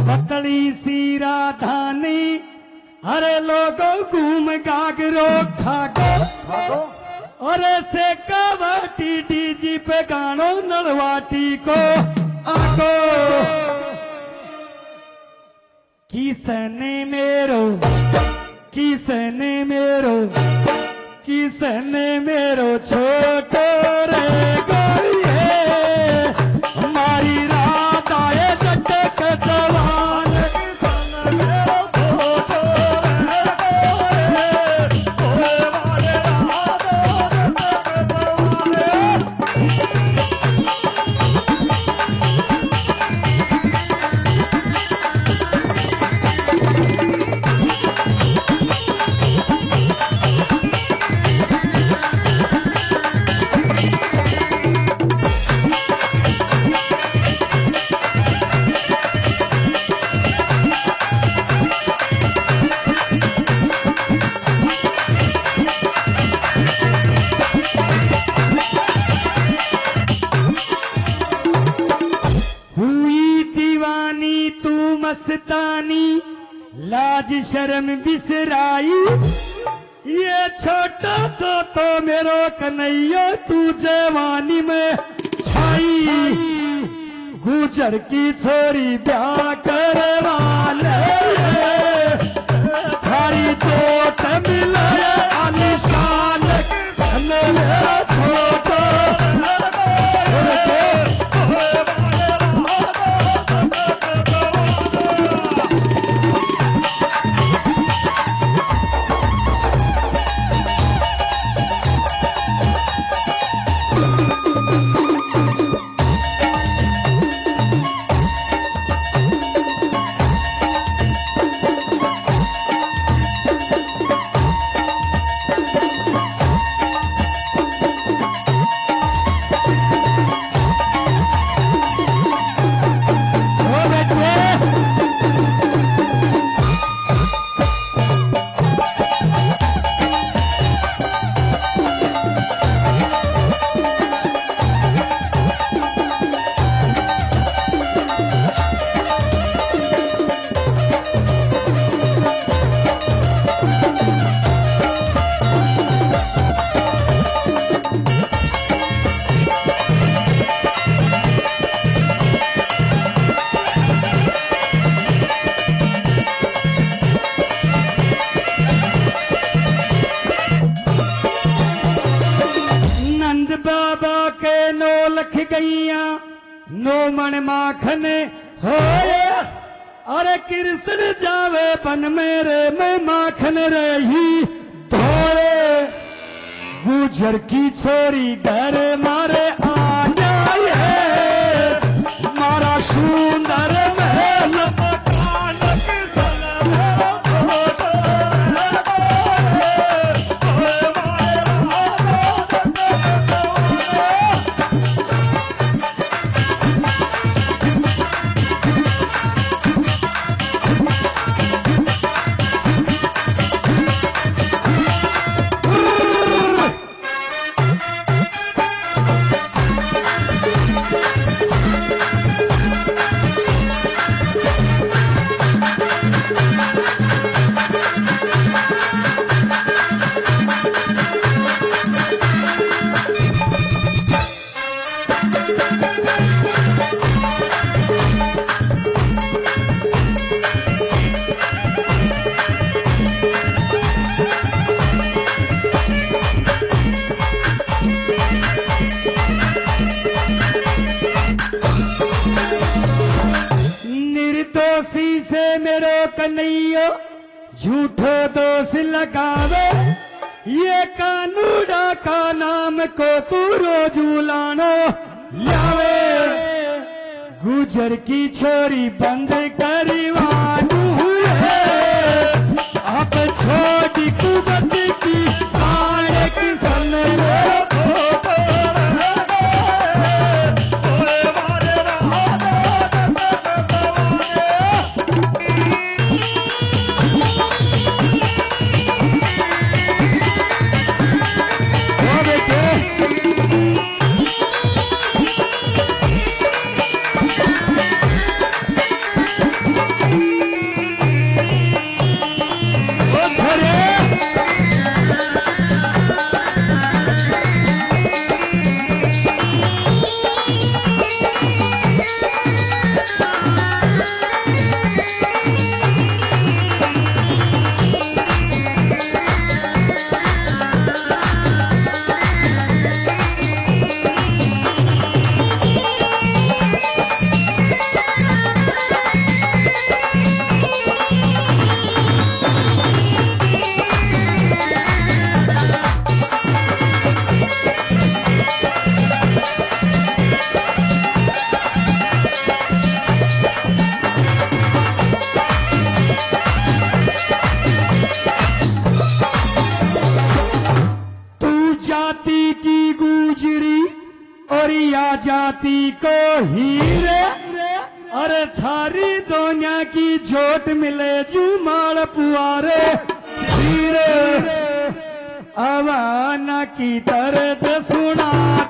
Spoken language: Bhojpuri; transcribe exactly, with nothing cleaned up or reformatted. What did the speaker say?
पतली सी राधानी अरे लोगों घूम गागरो खागो अरे से कावाटी डीजी पे गानो नलवाटी को आगो किसने मेरो किसने मेरो किसने मेरो छोटो रे गोरिये हमारी रात आए जटक जवान किसने मेरो छोटो रे गोरिये हमारी रात मस्तानी लाज शर्म बिसराई ये छोटा सा तो मेरो कन्हैया तू जवानी में छाई गुजर की छोरी ब्याह करवाले थारी चोट मिलाया आलिशान मेरा छोटा नो मन माखन होए अरे कृष्ण जावे बन मेरे में माखन रही धोए गुजर की छोरी डर मारे आ जाए मारा सुंदर महल मकान निर्दोषी से मेरो कन्हैया झूठो दोष लगावे ये कानूड़ा का नाम को तू रोजू लानो लावे गुजर की छोरी बंद करीवानू है अब छोटी कुबत की आने की सन जाति को हीरे, अरे थारी दोनिया की झोट मिले जुमाड़ पुआरे हीरे। आवाना की दर्द सुना